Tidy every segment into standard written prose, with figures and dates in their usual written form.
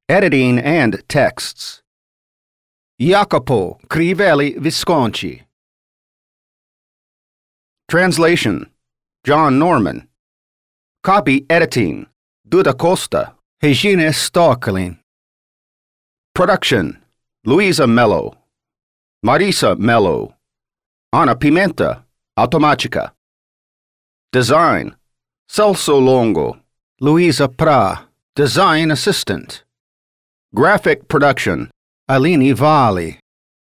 Editing and Texts. Jacopo Crivelli Visconti. Translation: John Norman. Copy editing: Duda Costa, Regine Stocklin. Production: Luisa Mello, Marisa Mello, Ana Pimenta, Automática. Design: Celso Longo, Luisa Pra, Design Assistant. Graphic Production: Aline Vale.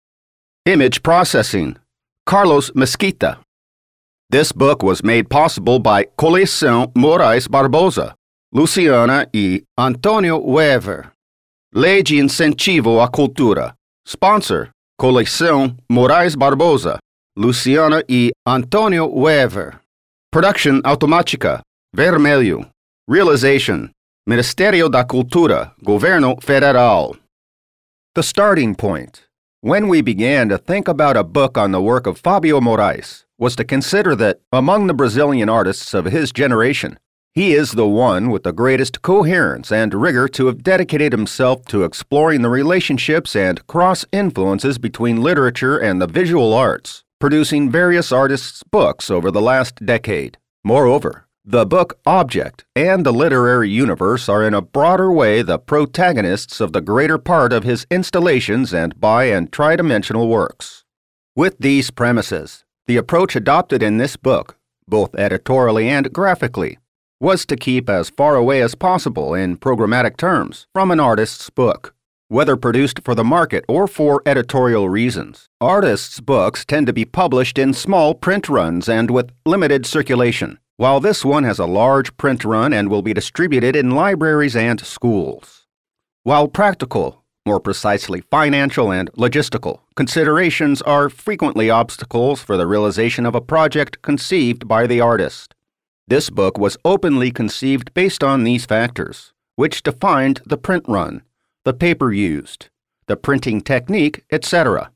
Image Processing: Carlos Mesquita. This book was made possible by Coleção Moraes Barbosa, Luciana e Antonio Wever. Lei de Incentivo à Cultura. Sponsor: Coleção Moraes Barbosa, Luciana e Antonio Wever. Production Automática, Vermelho. Realization: Ministério da Cultura, Governo Federal. The starting point, when we began to think about a book on the work of Fabio Moraes, was to consider that, among the Brazilian artists of his generation, he is the one with the greatest coherence and rigor to have dedicated himself to exploring the relationships and cross-influences between literature and the visual arts, producing various artists' books over the last decade. Moreover, the book object and the literary universe are in a broader way the protagonists of the greater part of his installations and bi- and tridimensional works. With these premises, the approach adopted in this book, both editorially and graphically, was to keep as far away as possible in programmatic terms from an artist's book, whether produced for the market or for editorial reasons. Artists' books tend to be published in small print runs and with limited circulation, while this one has a large print run and will be distributed in libraries and schools. While practical, more precisely financial and logistical, considerations are frequently obstacles for the realization of a project conceived by the artist, this book was openly conceived based on these factors, which defined the print run, the paper used, the printing technique, etc.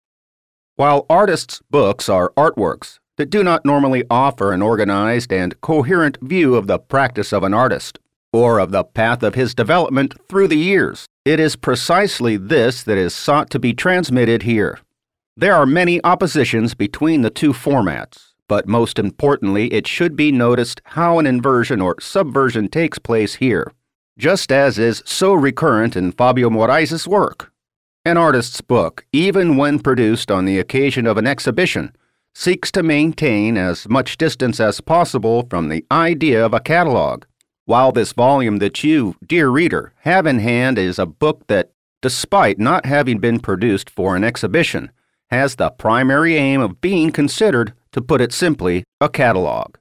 While artists' books are artworks that do not normally offer an organized and coherent view of the practice of an artist, or of the path of his development through the years, it is precisely this that is sought to be transmitted here. There are many oppositions between the two formats, but most importantly it should be noticed how an inversion or subversion takes place here, just as is so recurrent in Fabio Moraes' work. An artist's book, even when produced on the occasion of an exhibition, seeks to maintain as much distance as possible from the idea of a catalog, while this volume that you, dear reader, have in hand is a book that, despite not having been produced for an exhibition, has the primary aim of being considered, to put it simply, a catalog.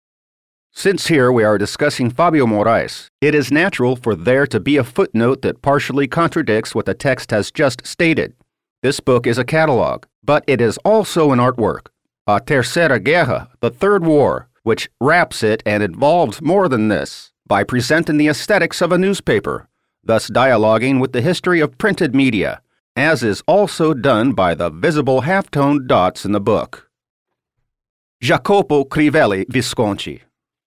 Since here we are discussing Fabio Moraes, it is natural for there to be a footnote that partially contradicts what the text has just stated. This book is a catalog, but it is also an artwork. A Terceira Guerra, the Third War, which wraps it and involves more than this, by presenting the aesthetics of a newspaper, thus dialoguing with the history of printed media, as is also done by the visible half-toned dots in the book. Jacopo Crivelli Visconti.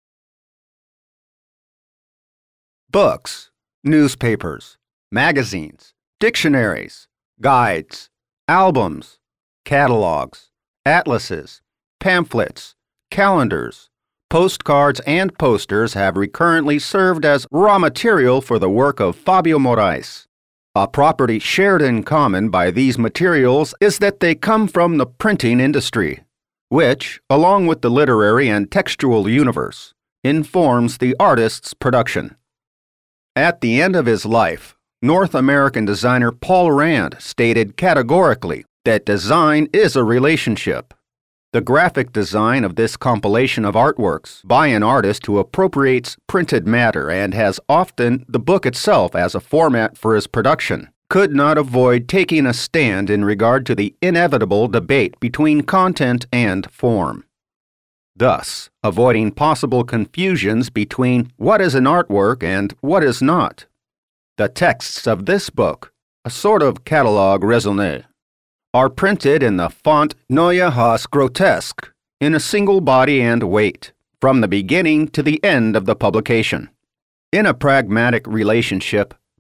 Books, newspapers, magazines, dictionaries, guides, albums, catalogs, atlases, pamphlets, calendars, postcards, and posters have recurrently served as raw material for the work of Fabio Moraes. A property shared in common by these materials is that they come from the printing industry, which, along with the literary and textual universe, informs the artist's production. At the end of his life, North American designer Paul Rand stated categorically that design is a relationship. The graphic design of this compilation of artworks by an artist who appropriates printed matter and has often the book itself as a format for his production could not avoid taking a stand in regard to the inevitable debate between content and form, thus avoiding possible confusions between what is an artwork and what is not. The texts of this book, a sort of catalogue raisonné, are printed in the font Neue Haus Grotesque, in a single body and weight, from the beginning to the end of the publication. In a pragmatic relationship,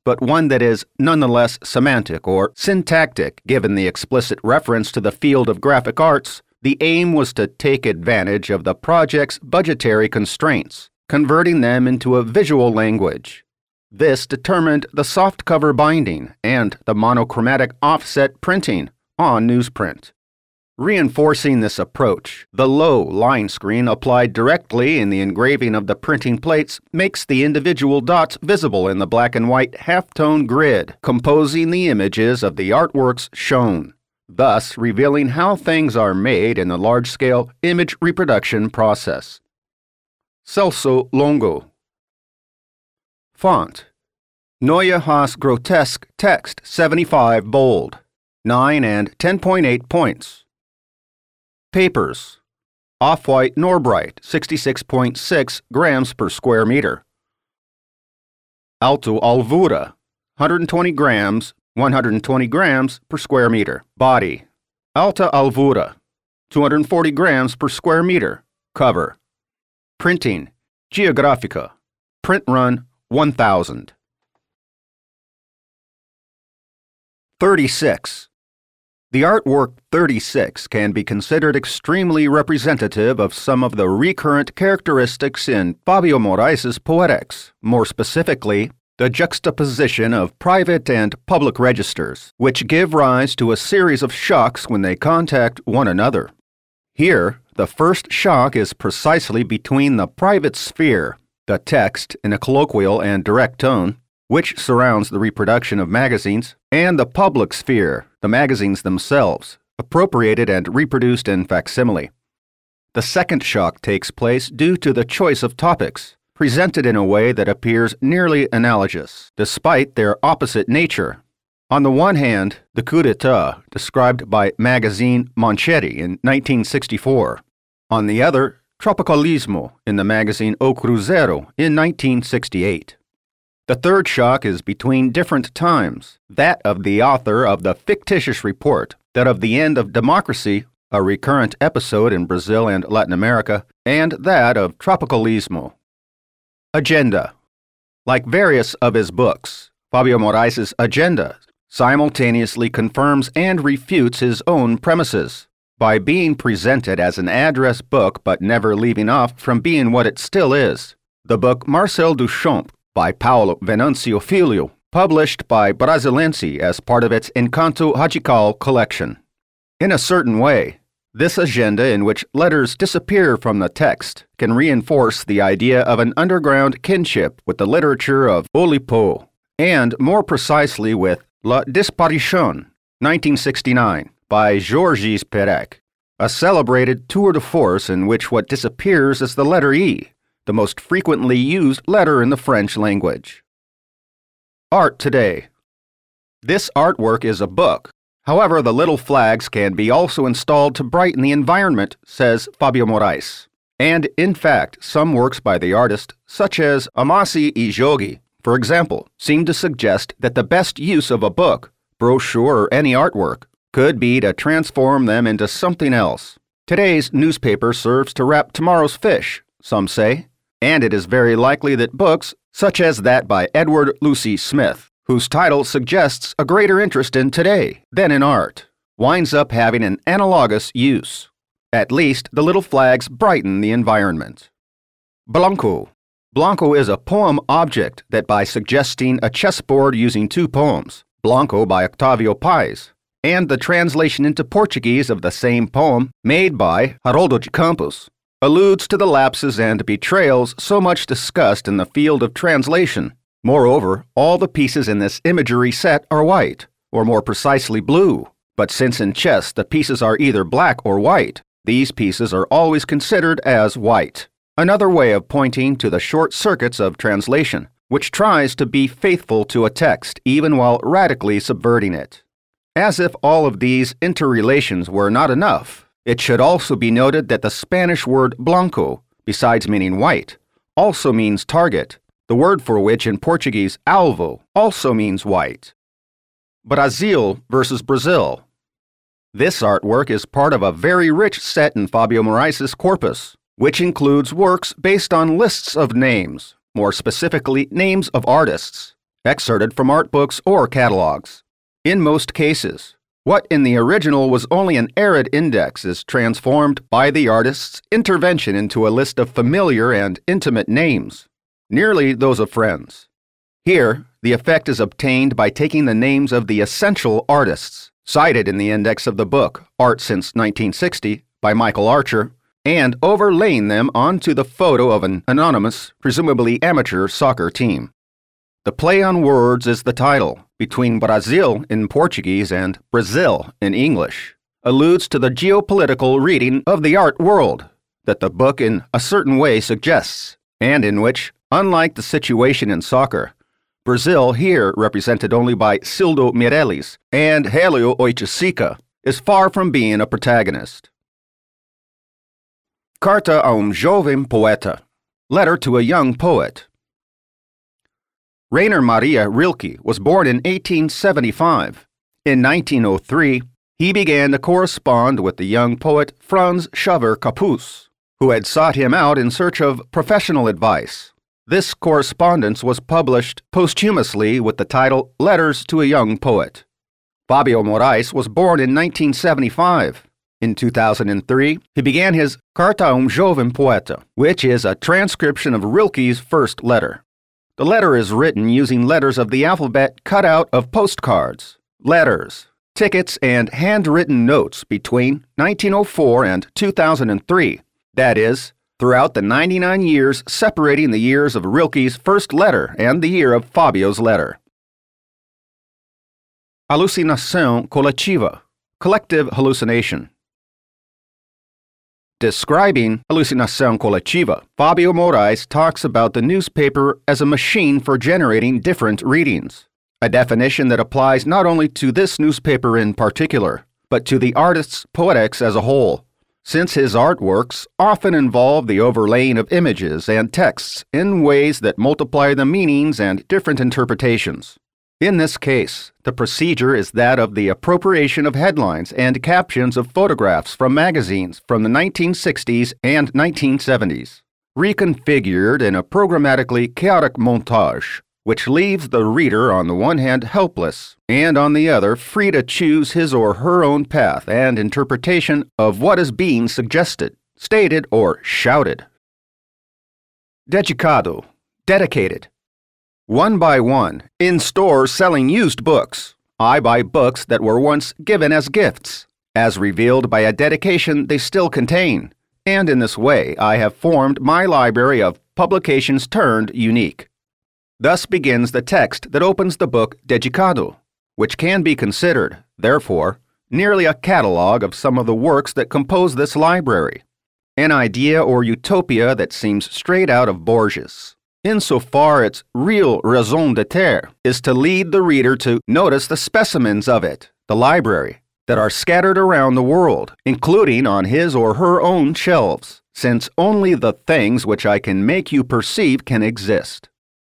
but one that is nonetheless semantic or syntactic given the explicit reference to the field of graphic arts. The aim was to take advantage of the project's budgetary constraints, converting them into a visual language. This determined the softcover binding and the monochromatic offset printing on newsprint. Reinforcing this approach, the low line screen applied directly in the engraving of the printing plates makes the individual dots visible in the black and white halftone grid composing the images of the artworks shown, thus revealing how things are made in the large-scale image reproduction process. Celso Longo. Font: Neue Haas Grotesque Text 75 bold, 9 and 10.8 points. Papers: Off-White Norbright 66.6 grams per square meter. Alto Alvura 120 grams per square meter. Body: Alta Alvura 240 grams per square meter. Cover: Printing: Geographica. Print run 1000. 36. The artwork 36 can be considered extremely representative of some of the recurrent characteristics in Fabio Moraes' poetics, more specifically, the juxtaposition of private and public registers, which give rise to a series of shocks when they contact one another. Here, the first shock is precisely between the private sphere, the text in a colloquial and direct tone, which surrounds the reproduction of magazines, and the public sphere, the magazines themselves, appropriated and reproduced in facsimile. The second shock takes place due to the choice of topics, presented in a way that appears nearly analogous, despite their opposite nature. On the one hand, the coup d'etat, described by magazine Manchetti in 1964. On the other, tropicalismo in the magazine O Cruzeiro in 1968. The third shock is between different times, that of the author of the fictitious report, that of the end of democracy, a recurrent episode in Brazil and Latin America, and that of tropicalismo. Agenda. Like various of his books, Fabio Moraes' agenda simultaneously confirms and refutes his own premises, by being presented as an address book but never leaving off from being what it still is. The book Marcel Duchamp, by Paulo Venancio Filho, published by Brasilense as part of its Encanto Radical collection. In a certain way, this agenda in which letters disappear from the text can reinforce the idea of an underground kinship with the literature of Oulipo, and more precisely with La Disparition, 1969, by Georges Perec, a celebrated tour de force in which what disappears is the letter E, the most frequently used letter in the French language. Art today. This artwork is a book. However, the little flags can be also installed to brighten the environment, says Fabio Moraes. And, in fact, some works by the artist, such as Amasi e Jogi, for example, seem to suggest that the best use of a book, brochure, or any artwork could be to transform them into something else. Today's newspaper serves to wrap tomorrow's fish, some say. And it is very likely that books, such as that by Edward Lucy Smith, whose title suggests a greater interest in today than in art, winds up having an analogous use. At least the little flags brighten the environment. Blanco. Blanco is a poem object that by suggesting a chessboard using two poems, Blanco by Octavio Paz, and the translation into Portuguese of the same poem made by Haroldo de Campos, alludes to the lapses and betrayals so much discussed in the field of translation. Moreover, all the pieces in this imagery set are white, or more precisely blue. But since in chess the pieces are either black or white, these pieces are always considered as white. Another way of pointing to the short circuits of translation, which tries to be faithful to a text even while radically subverting it. As if all of these interrelations were not enough, it should also be noted that the Spanish word blanco, besides meaning white, also means target, the word for which in Portuguese alvo also means white. Brazil versus Brazil. This artwork is part of a very rich set in Fabio Moraes' corpus, which includes works based on lists of names, more specifically names of artists, excerpted from art books or catalogs. In most cases, what in the original was only an arid index is transformed by the artist's intervention into a list of familiar and intimate names, nearly those of friends. Here, the effect is obtained by taking the names of the essential artists, cited in the index of the book Art Since 1960 by Michael Archer, and overlaying them onto the photo of an anonymous, presumably amateur soccer team. The play on words is the title, between Brazil in Portuguese and Brazil in English, alludes to the geopolitical reading of the art world that the book in a certain way suggests, and in which, unlike the situation in soccer, Brazil, here represented only by Cildo Meirelles and Hélio Oiticica, is far from being a protagonist. Carta a jovem poeta, letter to a young poet. Rainer Maria Rilke was born in 1875. In 1903, he began to correspond with the young poet Franz Xaver Capus, who had sought him out in search of professional advice. This correspondence was published posthumously with the title Letters to a Young Poet. Fabio Moraes was born in 1975. In 2003, he began his Carta a jovem poeta, which is a transcription of Rilke's first letter. The letter is written using letters of the alphabet cut out of postcards, letters, tickets, and handwritten notes between 1904 and 2003, that is, throughout the 99 years separating the years of Rilke's first letter and the year of Fabio's letter. Alucinação coletiva, collective hallucination. Describing Alucinação coletiva, Fabio Moraes talks about the newspaper as a machine for generating different readings, a definition that applies not only to this newspaper in particular, but to the artist's poetics as a whole, since his artworks often involve the overlaying of images and texts in ways that multiply the meanings and different interpretations. In this case, the procedure is that of the appropriation of headlines and captions of photographs from magazines from the 1960s and 1970s, reconfigured in a programmatically chaotic montage, which leaves the reader on the one hand helpless, and on the other free to choose his or her own path and interpretation of what is being suggested, stated, or shouted. Dedicado, dedicated. One by one, in stores selling used books, I buy books that were once given as gifts, as revealed by a dedication they still contain, and in this way I have formed my library of publications turned unique. Thus begins the text that opens the book Dedicado, which can be considered, therefore, nearly a catalogue of some of the works that compose this library, an idea or utopia that seems straight out of Borges, insofar its real raison d'être is to lead the reader to notice the specimens of it, the library, that are scattered around the world, including on his or her own shelves, since only the things which I can make you perceive can exist.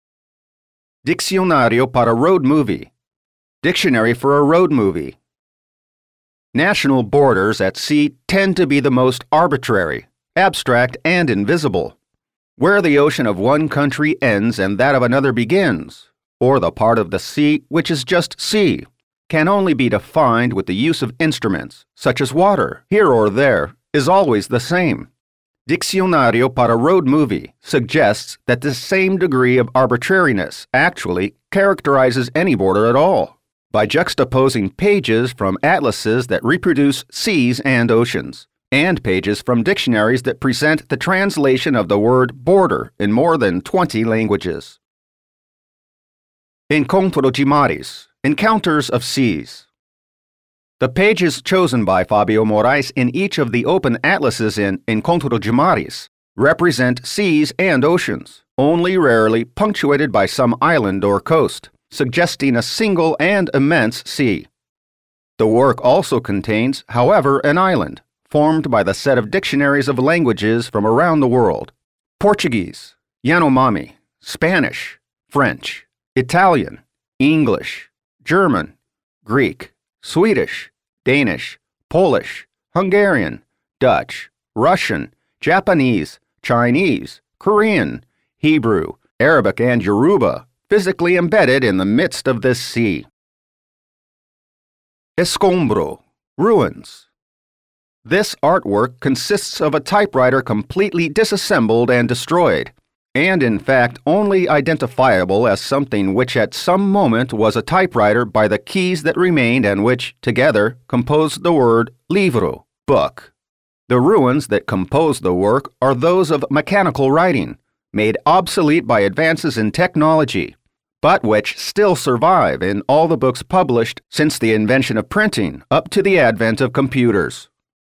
Dicionario para road movie. Dictionary for a road movie. National borders at sea tend to be the most arbitrary, abstract, and invisible. Where the ocean of one country ends and that of another begins, or the part of the sea which is just sea, can only be defined with the use of instruments, such as water, here or there, is always the same. Diccionario para road movie suggests that the same degree of arbitrariness actually characterizes any border at all, by juxtaposing pages from atlases that reproduce seas and oceans, and pages from dictionaries that present the translation of the word border in more than 20 languages. Encontro de mares, encounters of seas. The pages chosen by Fabio Moraes in each of the open atlases in Encontro de mares represent seas and oceans, only rarely punctuated by some island or coast, suggesting a single and immense sea. The work also contains, however, an island, formed by the set of dictionaries of languages from around the world: Portuguese, Yanomami, Spanish, French, Italian, English, German, Greek, Swedish, Danish, Polish, Hungarian, Dutch, Russian, Japanese, Chinese, Korean, Hebrew, Arabic and Yoruba, physically embedded in the midst of this sea. Escombro, ruins. This artwork consists of a typewriter completely disassembled and destroyed, and in fact only identifiable as something which at some moment was a typewriter by the keys that remained and which, together, composed the word livro, book. The ruins that compose the work are those of mechanical writing, made obsolete by advances in technology, but which still survive in all the books published since the invention of printing up to the advent of computers.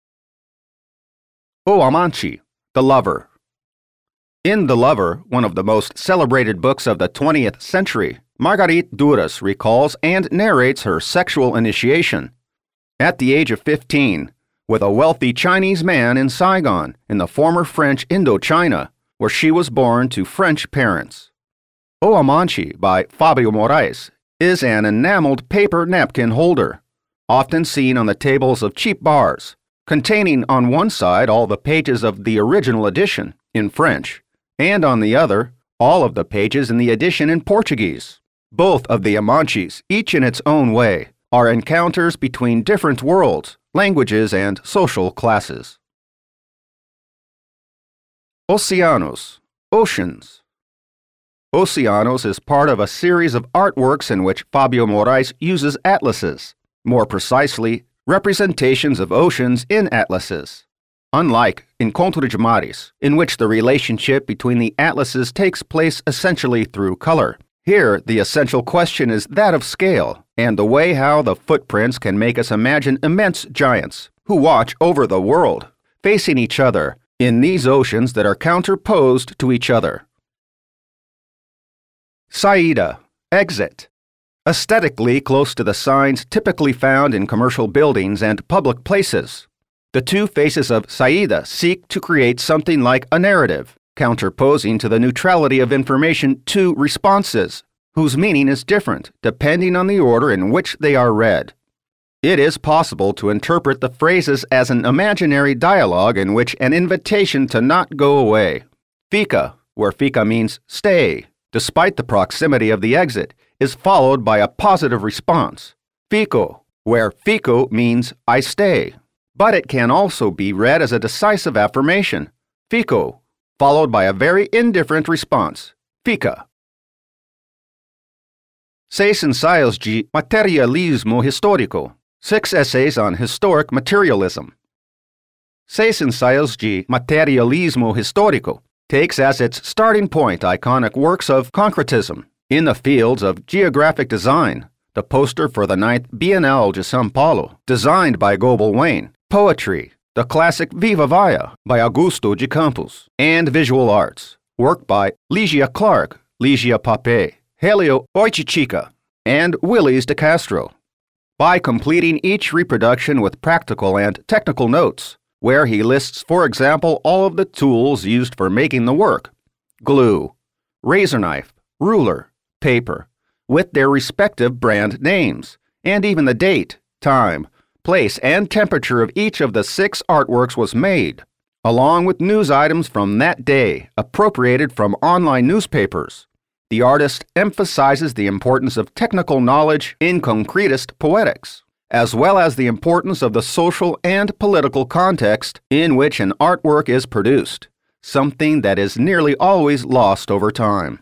O Amante, The Lover. In The Lover, one of the most celebrated books of the 20th century, Marguerite Duras recalls and narrates her sexual initiation. At the age of 15, with a wealthy Chinese man in Saigon, in the former French Indochina, where she was born to French parents. O Amante by Fabio Moraes is an enameled paper napkin holder, often seen on the tables of cheap bars, containing on one side all the pages of the original edition in French, and on the other all of the pages in the edition in Portuguese. Both of the Amantes, each in its own way, are encounters between different worlds, languages, and social classes. Oceanos, oceans. Oceanos is part of a series of artworks in which Fabio Moraes uses atlases, more precisely, representations of oceans in atlases. Unlike Encontro de Mares, in which the relationship between the atlases takes place essentially through color, here the essential question is that of scale, and the way how the footprints can make us imagine immense giants who watch over the world, facing each other in these oceans that are counterposed to each other. Saída, exit. Aesthetically close to the signs typically found in commercial buildings and public places, the two faces of Saída seek to create something like a narrative, counterposing to the neutrality of information two responses, whose meaning is different depending on the order in which they are read. It is possible to interpret the phrases as an imaginary dialogue in which an invitation to not go away. Fica, where fica means stay, despite the proximity of the exit, is followed by a positive response. Fico, where fico means I stay. But it can also be read as a decisive affirmation. Fico, followed by a very indifferent response. Fica. Seis ensaios de materialismo histórico. 6 essays on historic materialism. Seis ensaios de materialismo histórico takes as its starting point iconic works of concretism in the fields of geographic design, the poster for the 9th Bienal de São Paulo, designed by Goebel Wayne, poetry, the classic Viva Vaia by Augusto de Campos, and visual arts, work by Ligia Clark, Ligia Pape, Helio Oiticica, and Willis de Castro. By completing each reproduction with practical and technical notes, where he lists, for example, all of the tools used for making the work: glue, razor knife, ruler, paper, with their respective brand names, and even the date, time, place, and temperature of each of the 6 artworks was made, along with news items from that day, appropriated from online newspapers. The artist emphasizes the importance of technical knowledge in concretist poetics, as well as the importance of the social and political context in which an artwork is produced, something that is nearly always lost over time.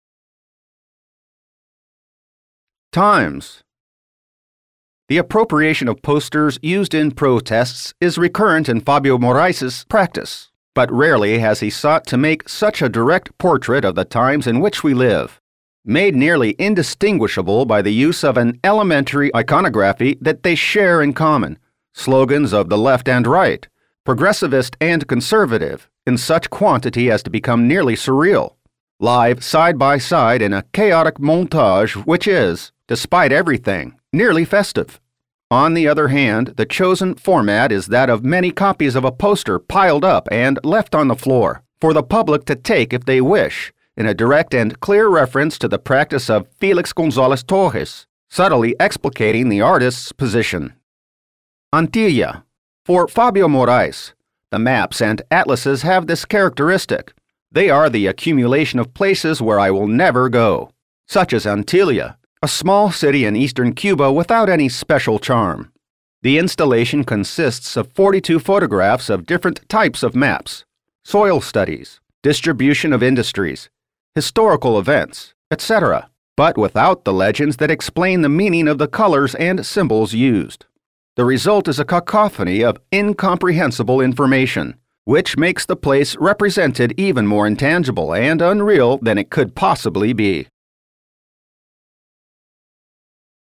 Times. The appropriation of posters used in protests is recurrent in Fabio Moraes' practice, but rarely has he sought to make such a direct portrait of the times in which we live, made nearly indistinguishable by the use of an elementary iconography that they share in common, slogans of the left and right, progressivist and conservative, in such quantity as to become nearly surreal, live side by side in a chaotic montage which is, despite everything, nearly festive. On the other hand, the chosen format is that of many copies of a poster piled up and left on the floor, for the public to take if they wish, in a direct and clear reference to the practice of Felix González Torres, subtly explicating the artist's position. Antilla. For Fabio Moraes, the maps and atlases have this characteristic. They are the accumulation of places where I will never go. such as Antillia, a small city in eastern Cuba without any special charm. The installation consists of 42 photographs of different types of maps, soil studies, distribution of industries, historical events, etc., but without the legends that explain the meaning of the colors and symbols used. The result is a cacophony of incomprehensible information, which makes the place represented even more intangible and unreal than it could possibly be.